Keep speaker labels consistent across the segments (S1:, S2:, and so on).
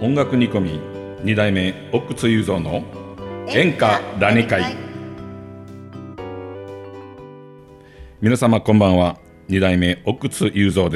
S1: 音楽煮込み2代目奥津雄三の演歌ラニ会。皆様こんばんは。2代目奥津雄三です。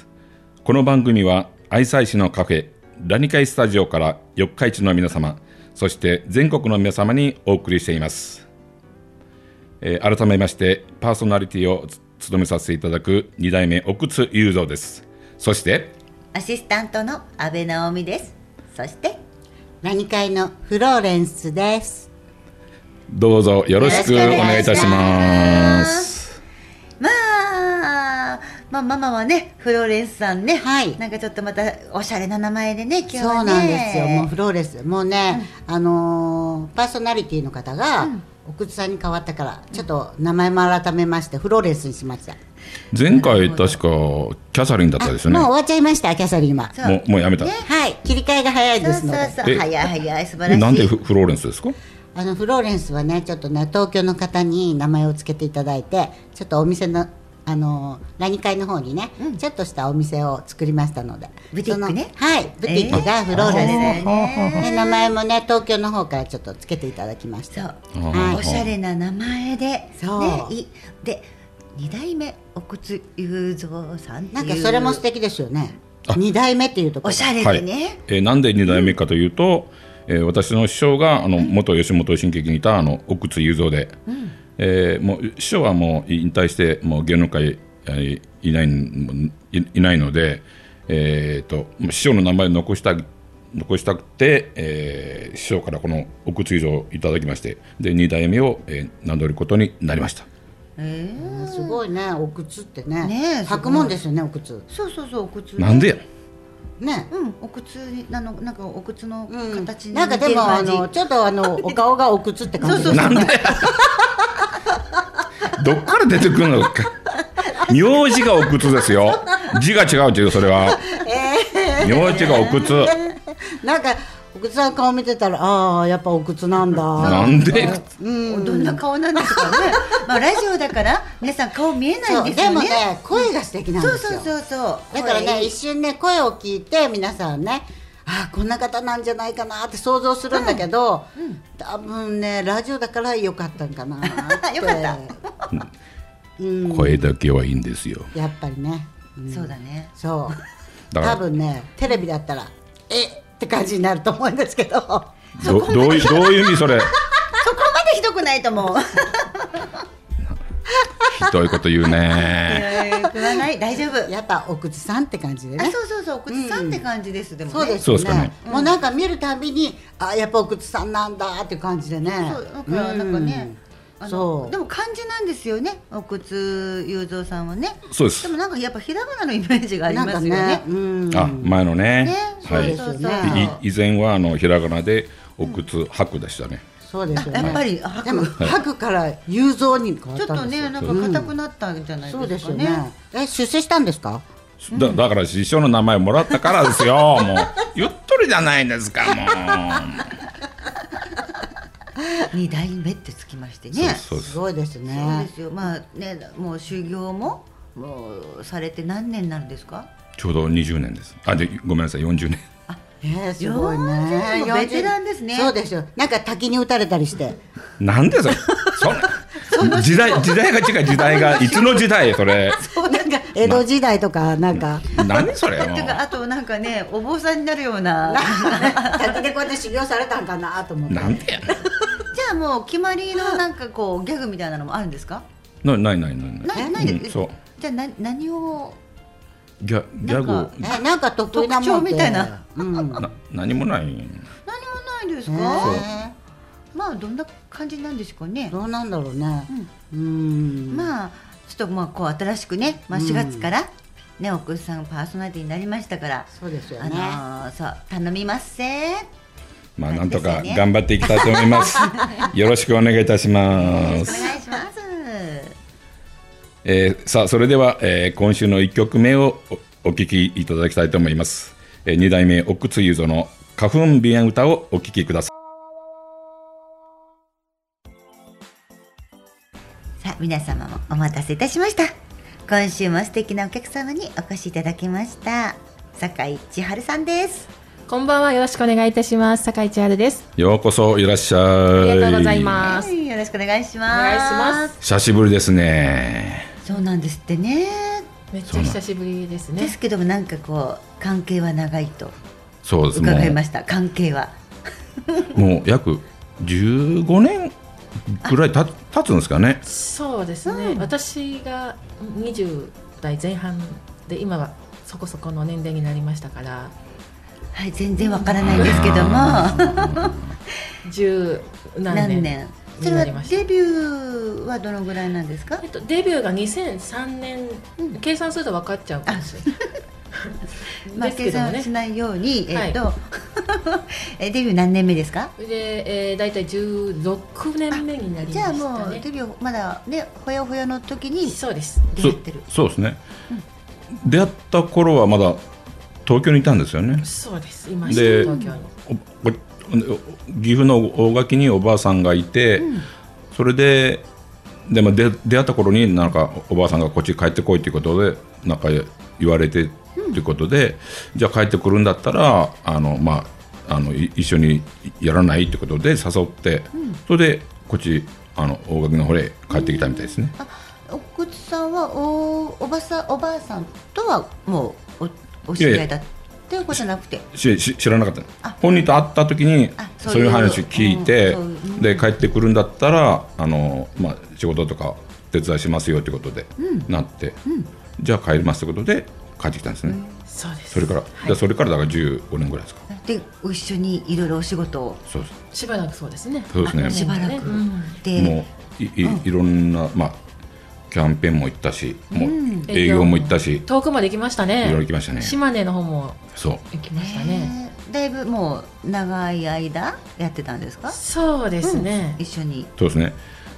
S1: この番組は愛西市のカフェラニ会スタジオから四日市の皆様、そして全国の皆様にお送りしています。改めましてパーソナリティを務めさせていただく2代目奥津雄三です。そして
S2: アシスタントの阿部直美です。そして
S3: ラニ会のフローレンスです。
S1: どうぞよろしくお願いいたします。
S2: ママはね、フローレンスさんね、
S3: はい、
S2: なんかちょっとまたおしゃれな名前でね、今日はね。
S3: そうなんですよ。もうフローレンス、もうね、パーソナリティの方が、奥津さんに変わったからちょっと名前も改めましてフローレンスにしました。
S1: 前回確かキャサリンだったですよね。
S3: もう終わっちゃいました。キャサリンは
S1: もうやめた、ね、
S3: はい、切り替えが早いですので。
S2: そう早い素晴らしい。
S1: なんでフローレンスですか？
S3: フローレンスはね、ちょっとね、東京の方に名前をつけていただいて、ちょっとお店のラニ会の方にね、ちょっとしたお店を作りましたので、
S2: ブティックね。
S3: はい、ブティックがフローレンスで、名前もね、東京の方からちょっとつけていただきました。
S2: おしゃれな名前で、
S3: そう、
S2: ね、で2代目奥津雄三さんっていう、
S3: なんかそれも素敵ですよね。2代目っていうところ
S2: おしゃれでね、
S1: はい、なんで2代目かというと、私の師匠が元吉本新喜劇にいた奥津雄三で、もう師匠はもう引退してもう芸能界いないので、師匠の名前を残したくて、師匠からこの奥津雄三をいただきまして、で2代目を、名乗ることになりました。
S3: すごいね、奥津ってね、博問ですよね、奥津。
S2: そう奥津、
S1: なんでや
S3: ね、
S2: 奥津なんか奥津の形に
S3: なんかでもちょっとお顔が奥津って感じです。
S1: なんでやどっから出てくるのか。名字が奥津ですよ。字が違うっていう、それは。名字が奥津。
S3: なんか奥津さん顔見てたら、ああやっぱ奥津なんだ。
S1: なんで、
S2: どんな顔なんですかね。ラジオだから皆さん顔見えないんですよね。
S3: でもね、声が素敵なんですよ。
S2: そう
S3: だからね、一瞬ね、声を聞いて皆さんね、こんな方なんじゃないかなって想像するんだけど、多分ね、ラジオだから良かったんかなって。
S2: よかった。
S1: 声だけはいいんですよ。
S3: やっぱりね。
S2: そうだね。
S3: そう。多分ね、テレビだったらって感じになると思うんですけど。
S1: どういう意味それ。
S2: そこまでひどくないと思う。
S1: ひどいこと言うね。
S2: 言わない、大丈夫。
S3: やっぱ奥津さんって感じでね。
S2: そう奥津さんって感じです。でもね。
S3: そうですよね。もうなんか見るたびにやっぱ奥津さんなんだっていう感じでね。
S2: なんかね。
S3: そう。
S2: でも漢字なんですよね、奥津雄三さんはね。
S1: そうです。
S2: でもなんかやっぱひらがなのイメージがありますよね。
S1: 前のね。
S3: そうですよね。
S1: 以前はひらがなで奥津白でしたね。
S3: そうですよね。
S2: やっぱり
S3: でも白から雄三に変わったんですよ。
S2: ちょっとね、なんか硬くなったんじゃないですかね。
S3: そうですよね。出世したんですか？
S1: だから師匠の名前もらったからですよ。もう言っとるじゃないですか、もう。
S2: 2代目ってつきましてね。
S3: すごいですね。
S2: そうですよ。もう修行もされて何年になるんですか？
S1: ちょうど20年です。ごめんなさい、40年。
S3: すごいね。
S2: ベテランですね。
S3: そうですよ。なんか滝に打たれたりして。
S1: なんでそれ。時代が違う、時代がいつの時代それ。
S3: なんか江戸時代とかなんか。
S1: 何それ。
S2: あとなんかね、お坊さんになるような。
S3: 滝でこうやって修行されたんかなと思って。
S1: なんでや。
S2: じゃあもう決まりのなんかこうギャグみたいなのもあるんですか？
S1: ない。
S2: ないです。
S1: そう。
S2: じゃあ何を。
S1: ギャグ
S3: なんか得意なもん
S2: みたいな。
S1: 何もない。
S2: 何もないですか？どんな感じなんですかね。
S3: どうなんだろうね。
S2: ちょっとこう新しくね、4月からね、奥さんパーソナリティになりましたから、
S3: そうですよね。
S2: そう頼みますせ。
S1: なんとか頑張っていきたいと思います。よろしくお願いいたします。
S2: お願いします。
S1: さあそれでは、今週の1曲目をお聴きいただきたいと思います。2代目奥津雄三の花粉鼻炎歌をお聴きください。
S2: さあ皆様もお待たせいたしました。今週も素敵なお客様にお越しいただきました。酒井千春さんです。
S4: こんばんは、よろしくお願いいたします。坂井千春です。
S1: ようこそいらっしゃい。
S4: ありがとうございます。
S2: よろしくお願いします。
S4: お願いします。
S1: 久しぶりですね。
S2: そうなんですってね。
S4: めっちゃ久しぶりですね。
S2: ですけども、なんかこう関係は長いと
S1: そうです
S2: 伺いました。関係は
S1: もう約15年ぐらい経つんですかね。
S4: そうですね、私が20代前半で、今はそこそこの年齢になりましたから、
S2: はい、全然わからないんですけども
S4: 十何年
S2: それはデビューはどのぐらいなんですか？
S4: デビューが2003年、計算すると分かっちゃうんですよ
S2: まあ計算しないように、デビュー何年目ですか？
S4: で、だいたい16年目になりましたね。じゃあもう
S2: デビューまだね、ほやほやの時に
S4: そうです
S2: 出会ってる。
S1: そうですね、出会った頃はまだ東京にいたんですよね。
S4: そうです、いました東京に。
S1: 岐阜の大垣におばあさんがいて、それで出会った頃になんかおばあさんがこっち帰ってこいということでなんか言われてということで、じゃあ帰ってくるんだったら一緒にやらないということで誘って、それでこっち大垣の方へ帰ってきたみたいですね。
S2: 奥津さんはおばあさんとはもうお知り合いだっていうことじゃなくて、
S1: 知らなかった。本人と会った時にそういう話聞いて、で帰ってくるんだったら仕事とか手伝いしますよということでなって、じゃあ帰りますということで帰ってきたんですね。
S4: そうです。
S1: それからだから15年ぐらいですか。
S2: で一緒にいろいろお仕事を。
S1: そうです。
S4: しばらくそうですね。
S1: そうですね。
S2: しばらく
S1: でもういろんなキャンペーンも行ったし、もう営業も行ったし、
S4: 遠くまで行きましたね。
S1: いろいろ行きましたね。
S4: 島根の方も
S1: 行
S4: きましたね。
S2: だいぶもう長い間やってたんですか？
S4: そうですね。
S2: 一緒に。
S1: そうですね。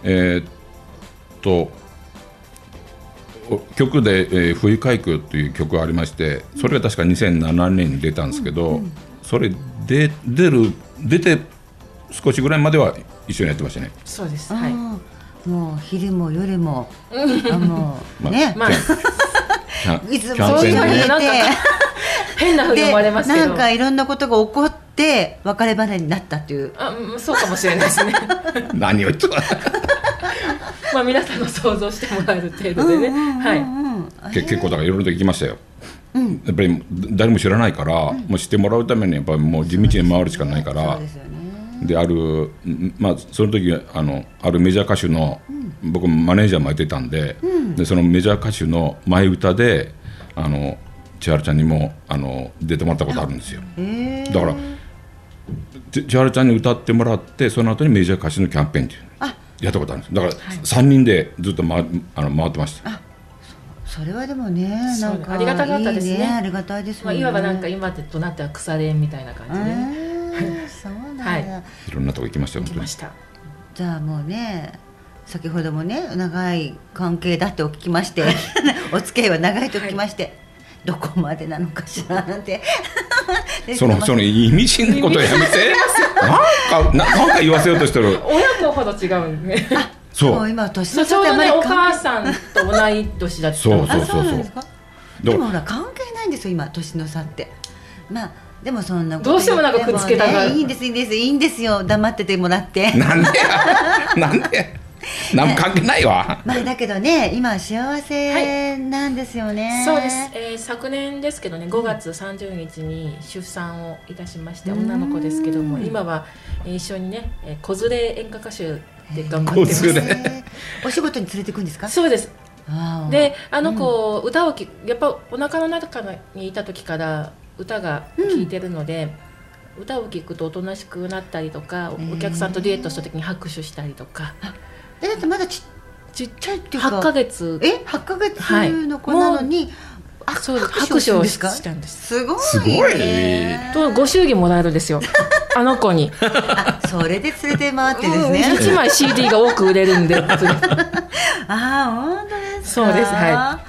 S1: 曲で「冬海空」という曲がありまして、それが確か2007年に出たんですけど、それで出て少しぐらいまでは一緒にやってましたね。
S4: そうです。はい。
S2: もう昼も夜ももうね、いつもそういうふうに言って
S4: 変なふうに思われますけど、
S2: なんかいろんなことが起こって別れ離れになったっていう。
S4: そうかもしれないですね
S1: 何を言ってた
S4: 皆さんの想像してもらえる程度でね。
S1: 結構だからいろいろと行きましたよ。やっぱり誰も知らないから、もう知ってもらうためにやっぱりもう地道に回るしかないから。でその時あるメジャー歌手の、僕マネージャーもやってたんで、でそのメジャー歌手の前歌で千春ちゃんにも出てもらったことあるんですよ。だから千春ちゃんに歌ってもらって、その後にメジャー歌手のキャンペーンっていうやったことあるんです。だから3人でずっと回ってました。
S2: それはでもね、なんか
S4: ありがたかったですね。
S2: ありがたいですね。
S4: いわばなんか今となっては腐れ縁みたいな感じでね。
S2: そうなんだ。
S4: はい。
S1: いろんなとこ行きましたよ。
S4: 行きました。
S2: じゃあもうね、先ほどもね、長い関係だってお聞きましてお付き合いは長いと聞きまして、どこまでなのかしらなんて
S1: その意味深なことやめてなんか言わせようとしてる。
S4: 親子ほど違うんで
S2: そう今年の
S4: ちょうどね、お母さんと同い年だった。
S1: そう
S2: でもほら関係ないんですよ今年の差って。でもそんなこと
S4: どうしてもなんかくっつけたがる。
S2: いいんですよ、黙っててもらって
S1: なんで何も関係ないわ。
S2: だけどね、今は幸せなんですよね。
S4: そうです。昨年ですけどね、5月30日に出産をいたしまして、女の子ですけども、今は一緒にね、子連れ演歌歌手で頑張ってます。
S2: お仕事に連れていくんですか？
S4: そうです。で、子歌をやっぱお腹の中にいた時から歌が聴いてるので、歌を聴くとおとなしくなったりとか、お客さんとデュエットした時に拍手したりとか。
S2: だってまだちっちゃいっていうか
S4: 8ヶ月
S2: 8ヶ月の子なのに、
S4: そう拍手をしたんです。
S2: すごい
S4: ご祝儀もらえるんですよ子に
S2: それで連れて回ってですね、
S4: 1枚 CD が多く売れるんで
S2: 本当ですか？
S4: そうです。はい。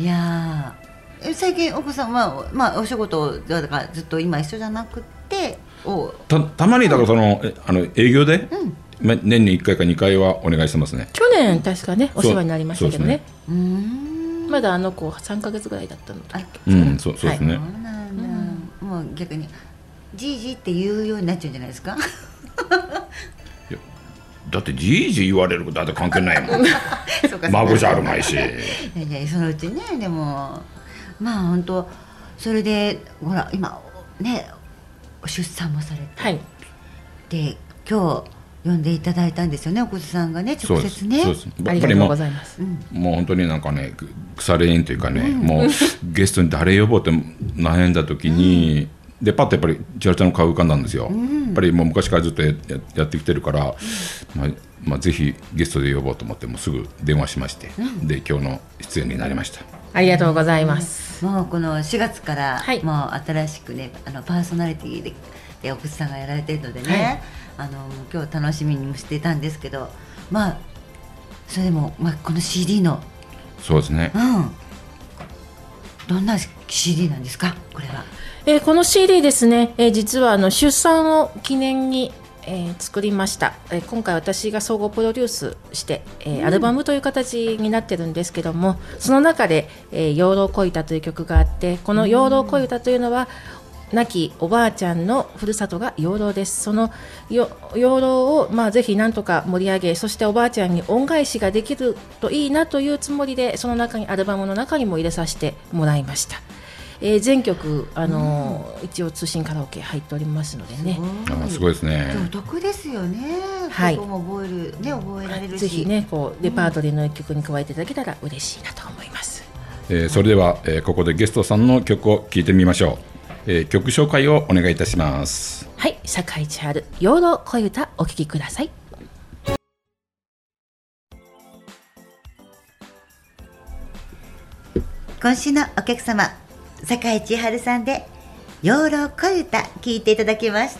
S2: いや最近奥さんはお仕事だからずっと今一緒じゃなくて
S1: たまにだから営業で、年に1回か2回はお願いしてますね。
S4: 去年確かねお世話になりましたけどね。まだ子3ヶ月ぐらいだったので。
S1: そうですね。
S2: もう逆にじいじって言うようになっちゃうんじゃないですか。
S1: だってじいじ言われることだって関係ないもん。
S2: そうか
S1: 孫じゃあるまいし。
S2: いやそのうちね。でもまあ本当それでほら今ね出産もされて、
S4: はい、
S2: で今日呼んでいただいたんですよね、お子さんがね直接ね。
S1: そうです
S4: ありがとうございます。
S1: もう本当になんかね腐れ縁というかね、もうゲストに誰呼ぼうって悩んだ時に、でパッとやっぱり千春ちゃんの顔浮かんだんですよ。やっぱりもう昔からずっと やってきてるから、まあぜひゲストで呼ぼうと思ってもうすぐ電話しまして、で今日の出演になりました。
S4: ありがとうございます。
S2: もうこの4月から、
S4: はい、
S2: もう新しくねパーソナリティで奥さんがやられてるのでね、はい、今日楽しみにもしていたんですけど、まあそれでも、この CD の
S1: そうですね、
S2: どんな CD なんですかこれは。
S4: この CD ですね、実は出産を記念に、作りました。今回私が総合プロデュースして、アルバムという形になってるんですけども、その中で「養老恋歌」という曲があって、この養老恋歌というのは亡きおばあちゃんのふるさとが養老です。その養老を、ぜひなんとか盛り上げ、そしておばあちゃんに恩返しができるといいなというつもりで、その中にアルバムの中にも入れさせてもらいました。全曲一応通信カラオケ入っておりますのでね。
S1: すごいですね。
S2: お得ですよね。
S4: はい。
S2: ここも覚えられるし、
S4: ぜひねこうレパートリーの曲に加えていただけたら嬉しいなと思います。
S1: それでは、ここでゲストさんの曲を聴いてみましょう。曲紹介をお願いいたします。
S4: はい、坂井千春養老恋歌お聴きください。
S2: 今週のお客様、坂井千春さんで養老恋歌聴いていただきました。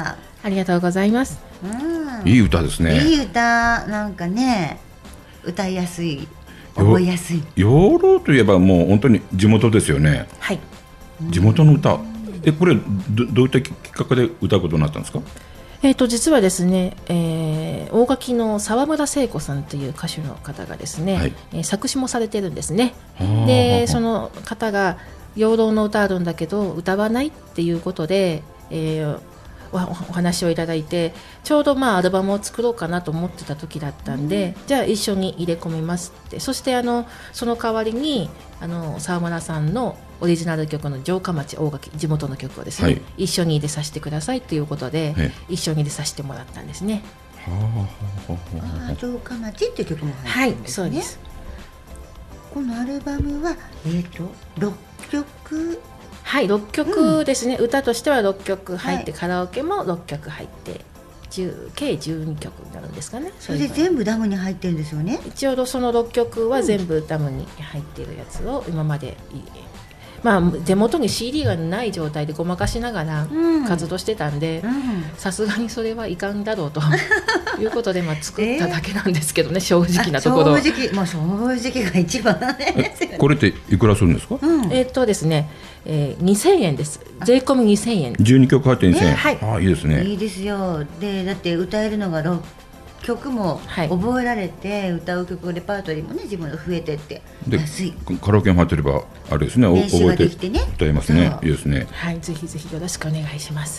S4: ありがとうございます。
S1: いい歌ですね。
S2: いい歌、なんかね歌いやすい、覚えやすい。
S1: 養老といえばもう本当に地元ですよね。
S4: はい、
S1: 地元の歌。これ どういったきっかけで歌うことになったんですか？
S4: 実はですね、大垣の沢村聖子さんという歌手の方がですね、作詞もされてるんですね。でその方が養老の歌あるんだけど歌わないっていうことで、お話をいただいて、ちょうどアルバムを作ろうかなと思ってた時だったんで、じゃあ一緒に入れ込みますって。そしてその代わりに沢村さんのオリジナル曲の城下町大垣地元の曲をですね、一緒に入れさせてくださいということで、一緒に入れさせてもらったんですね。
S2: 城下町っていう曲も入ってるんですね。
S4: はい、そうです。
S2: このアルバムは6曲。
S4: はい、6曲ですね。歌としては6曲入って、カラオケも6曲入って計12曲になるんですかね。
S2: それで全部ダムに入ってるんですよね。
S4: 一応その6曲は全部ダムに入っているやつを今まで、手元に CD がない状態でごまかしながら活動してたんで、さすがにそれはいかんだろうということで作っただけなんですけどね、正直なところ。
S2: 正直が一番ですよね。
S1: これっていくらするんですか？
S4: ですね、2000円です。税込み2000円。
S1: 12曲入って2000円。
S4: はい。
S1: いいですね。
S2: いいですよ。でだって歌えるのが6曲も覚えられて、歌う曲レパートリーもね自分の増えてって安い。
S1: カラオケも入ってればあれですね、覚えて歌いますね。いいですね。
S4: はい、ぜひぜひよろしくお願いします。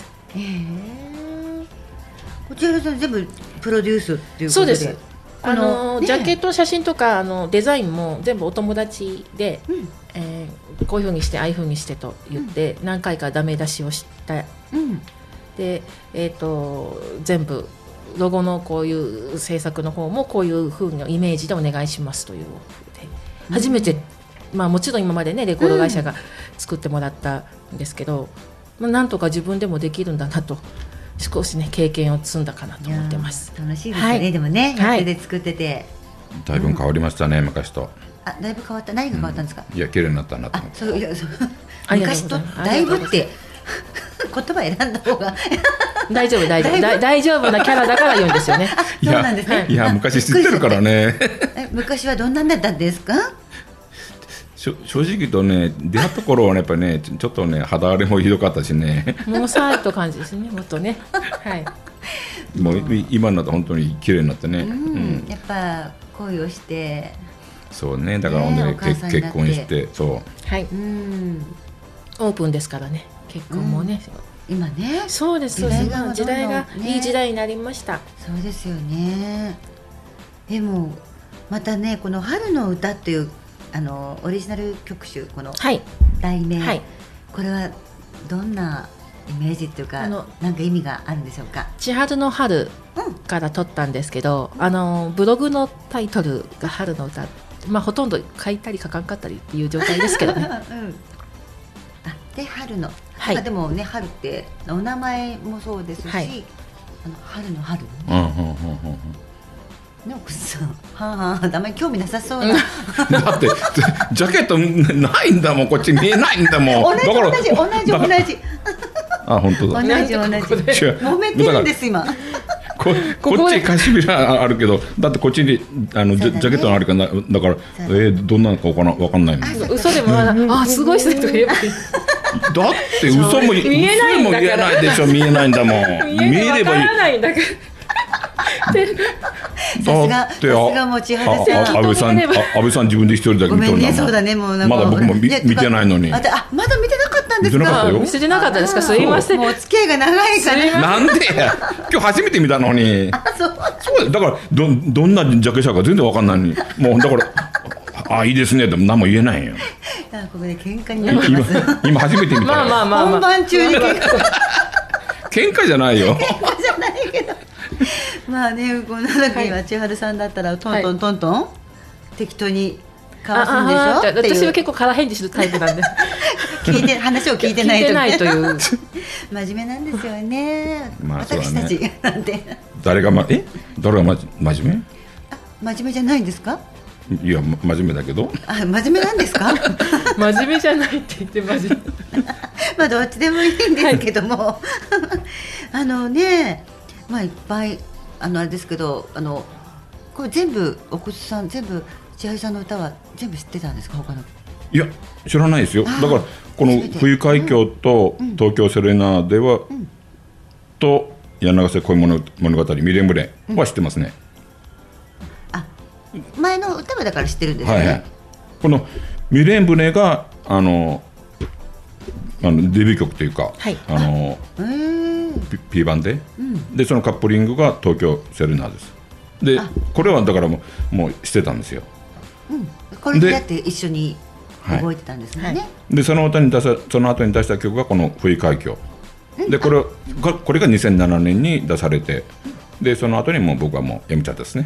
S2: こちらさん全部プロデュースっていうことで。
S4: そうです。ジャケットの写真とかデザインも全部お友達で、こういうふうにしてああいうふうにしてと言って、何回かダメ出しをした。で全部ロゴのこういう制作の方もこういう風なイメージでお願いしますというで初めて、もちろん今までねレコード会社が作ってもらったんですけど、なんとか自分でもできるんだなと少しね経験を積んだかなと思ってます。
S2: 楽しいですね、でもねやってて作ってて、
S1: だいぶ変わりましたね、昔と。
S2: だいぶ変わった。何が変わったんですか？
S1: いや綺麗になったなと思って。
S2: 昔とだいぶって言葉選んだ方が
S4: 大丈夫なキャラだから言うんですよね。
S2: そうなんですね。
S1: いや昔知ってるからね。
S2: 昔はどんなんだったんですか？
S1: 正直言うとね、出会った頃はねやっぱりねちょっとね肌荒れもひどかったしね。
S4: もうさーっと感じですね、もっとね。はい。
S1: もう今になったら本当に綺麗になってね。
S2: やっぱ恋をして。
S1: そうね、だから本当に結婚して、そう。
S4: はい。オープンですからね、結婚もね。
S2: 今ね。
S4: そうですそうです。時代がいい時代になりました。
S2: そうですよね。でもまたね、この春の歌っていうオリジナル曲集、この題名、はい、これはどんなイメージっていうか、なんか意味があるんでしょうか。
S4: 千春の春から取ったんですけど、ブログのタイトルが春の歌、ほとんど書いたり書かんかったりっていう状態ですけどね。
S2: で春の、はい、でもね、春ってお名前もそうですし、はい、春の春、ね、奥さん、はあ、あんまり興味なさそうな。
S1: だってジャケットないんだもん、こっち見えないんだもん。
S2: 同じ。
S1: あ、本当だ。
S2: 同じ。揉めてるんです今。
S1: こっち貸しびらあるけど、だってこっちにジャケットのあるからだからどんなのかわかんないの。
S4: 嘘でもあ、すごい人と言えばいい。
S1: だって嘘も言えないでしょ。見えないんだもん。見えればいい。わからないんだから。
S2: さすがもう千春さん、
S1: 安倍さん自分で一人だけ見とるんだもん。
S2: そうだね、もう
S1: まだ僕も見てないのに。
S2: まだ見てなかったんですか。
S4: 見せてなかったですか。すいません。
S2: もうお付き合いが長いから。
S1: なんで今日初めて見たのに。そうだから、どんなジャケ写か全然わかんないのに、もうだからいいですねって何も言えないよ。
S2: ここで喧嘩になります。
S1: 今初めて見た。
S2: 本番中に
S1: 喧嘩じゃないよ。
S2: けどまあね、この時は千春さんだったらトントン適当にかわすんでしょ。
S4: 私は結構空返事するタイプなんで
S2: 話を聞いてない
S4: という
S2: 真面目なんですよね、私たちなんて。
S1: 誰が真面目？
S2: 真面目じゃないんですか。
S1: いや、真面目だけど。
S2: 真面目なんですか。
S4: 真面目じゃないって言って真面
S2: 目どっちでもいいんですけども、ね、いっぱいあれですけど、これ全部奥津さん、全部千春さんの歌は全部知ってたんですか。他の。
S1: いや、知らないですよ。だからこの冬海峡と東京セレナーデはと柳ヶ瀬恋物語未練船は知ってますね。
S2: 前の歌はだから知ってるんですよね。はい、
S1: この未練船がデビュー曲というか、はい、P 版で、でそのカップリングが東京セレナーです。でこれはだからもうしてたんですよ。
S2: これでやって一緒に覚えてたんですね。はい、
S1: でその後に出した曲がこの冬海峡で、これが2007年に出されて、でその後にもう僕はもうやめちゃったですね。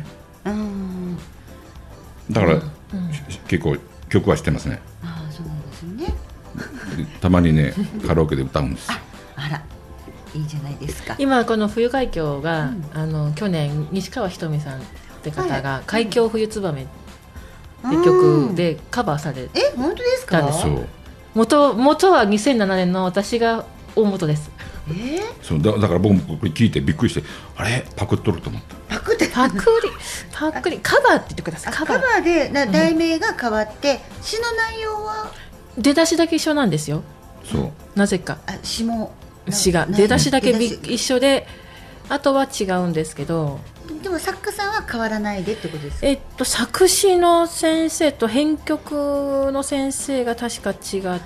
S1: だから、結構曲は知ってますね。
S2: そうなんですね。
S1: たまにねカラオケで歌うんです。
S2: あら、いいじゃないですか。
S4: 今この冬海峡が、去年西川ひとみさんって方が「海峡冬つばめ」って曲でカバーされたんです。
S2: 本当ですか。
S4: 元は2007年の私が大元です。
S1: そうだから僕もこれ聞いてびっくりして、あれパクっとると思った。
S4: パクリカバーって言ってください。
S2: カバーで題名が変わって、詩の内容は
S4: 出だしだけ一緒なんですよ。
S1: そう
S4: なぜか詩が出だしだけ一緒で、あとは違うんですけど。
S2: でも作家さんは変わらないでってことですか。
S4: 作詞の先生と編曲の先生が確か違って、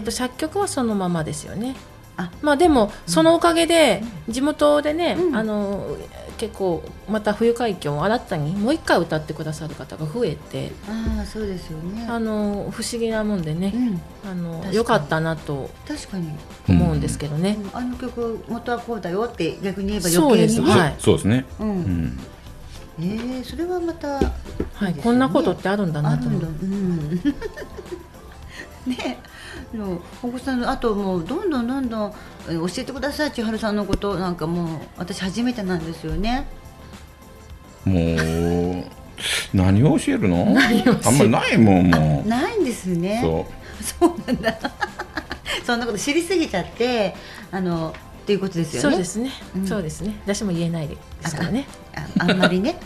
S4: 作曲はそのままですよね。でもそのおかげで地元でね、結構また冬海峡を新たにもう一回歌ってくださる方が増えて、
S2: そうですよね。
S4: 不思議なもんでね、良かったなと思うんですけどね。
S2: あの曲元はこうだよって逆に言えば余計に。
S1: そうですね。
S2: それはまた
S4: こんなことってあるんだなと思う。
S2: ね、お子さん、あともうどんどん教えてください、千春さんのこと。なんかもう私初めてなんですよね。
S1: もう何を教えるの？あんまりないもん。もう
S2: ないんですね。そうなんだ。そんなこと知りすぎちゃってっていうことですよね。
S4: そうですね。そうですね。私も言えないですからね。
S2: あんまりね。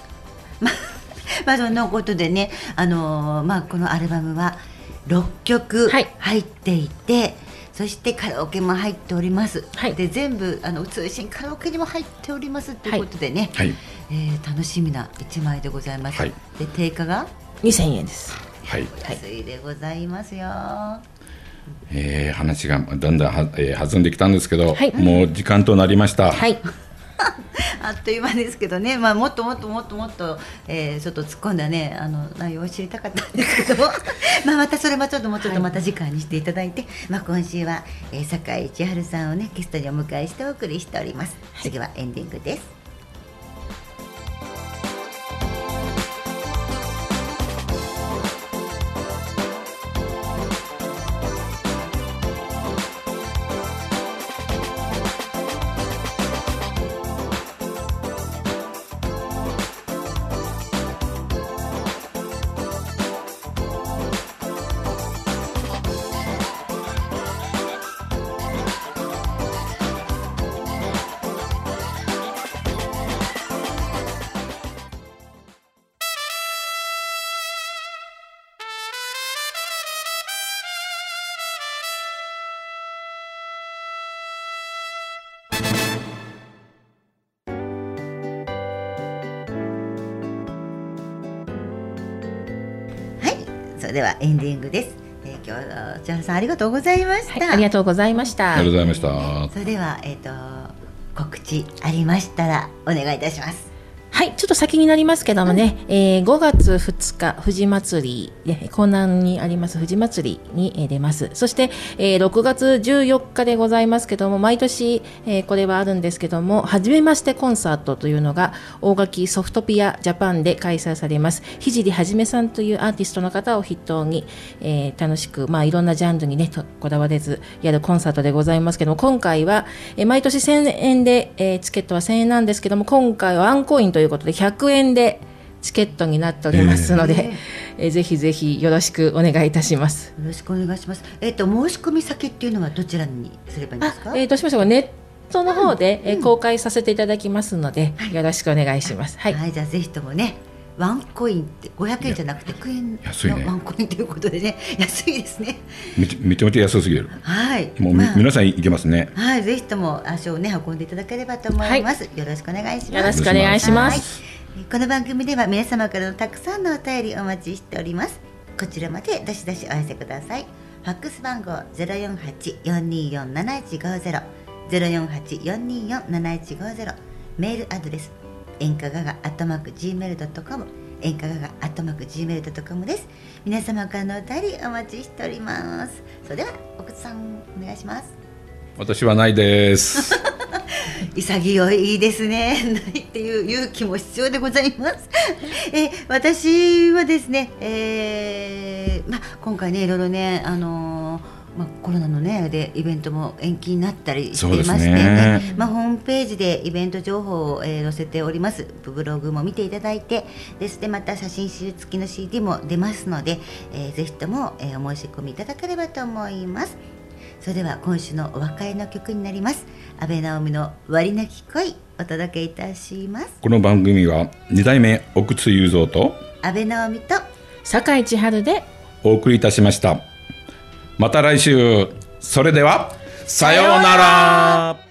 S2: そのことでね、このアルバムは6曲入っていて、そしてカラオケも入っております。で全部通信カラオケにも入っておりますということでね、楽しみな1枚でございます。で定価が
S4: 2000円です。
S2: 安いでございますよ。
S1: 話がだんだん弾んできたんですけど、もう時間となりました。
S2: あっという間ですけどね、もっとちょっと突っ込んだね内容を知りたかったんですけどまたそれもちょっとまた時間にしていただいて、今週は、酒井千春さんをねゲストにお迎えしてお送りしております。次はエンディングです。それではエンディングです。今日千春さんありがとうございました。
S4: ありがとうございました。
S1: ありがとうございました。
S2: それでは、告知ありましたらお願いいたします。
S4: はい、ちょっと先になりますけどもね、5月2日富士祭り、江南にあります富士祭りに出ます。そして、6月14日でございますけども、毎年、これはあるんですけども、はじめましてコンサートというのが大垣ソフトピアジャパンで開催されます。聖はじめさんというアーティストの方を筆頭に、楽しく、いろんなジャンルにねこだわれずやるコンサートでございますけども、今回は、毎年1000円で、チケットは1000円なんですけども、今回はワンコインということで100円でチケットになっておりますので、ぜひぜひよろしくお願いいたします。
S2: よろしくお願いします。申し込み先っていうのはどちらにすればいいんですか？
S4: どうしましょうか。ネットの方で、公開させていただきますので、よろしくお願いします。
S2: はい、じゃあぜひともね、ワンコインって500円じゃなくて100円のワンコインということでね、安いですね。
S1: めちゃめちゃ安すぎる。
S2: はい。
S1: もう皆さん行けますね。
S2: はい、ぜひとも足をね運んでいただければと思います。よろしくお願いします。
S4: よろしくお願いします。
S2: この番組では皆様からのたくさんのお便りお待ちしております。こちらまでどしどしお寄せください。ファックス番号 048-424-7150 048-424-7150、メールアドレス演歌がが@gmail.com、演歌がが@gmail.com です。皆様からのお便りお待ちしております。それでは奥津さんお願いします。
S1: 私はないです
S2: 潔いですね。ないっていう勇気も必要でございます。私はですね、今回ねいろいろねコロナのねでイベントも延期になったりしていましてね、ホームページでイベント情報を、載せております。ブログも見ていただいて、でしてまた写真集付きの CD も出ますので、ぜひとも、お申し込みいただければと思います。それでは今週のお別れの曲になります。安倍直美の割なき恋お届けいたします。
S1: この番組は2代目奥津雄三と
S2: 安倍直美と
S4: 酒井千春で
S1: お送りいたしました。また来週。それではさようなら。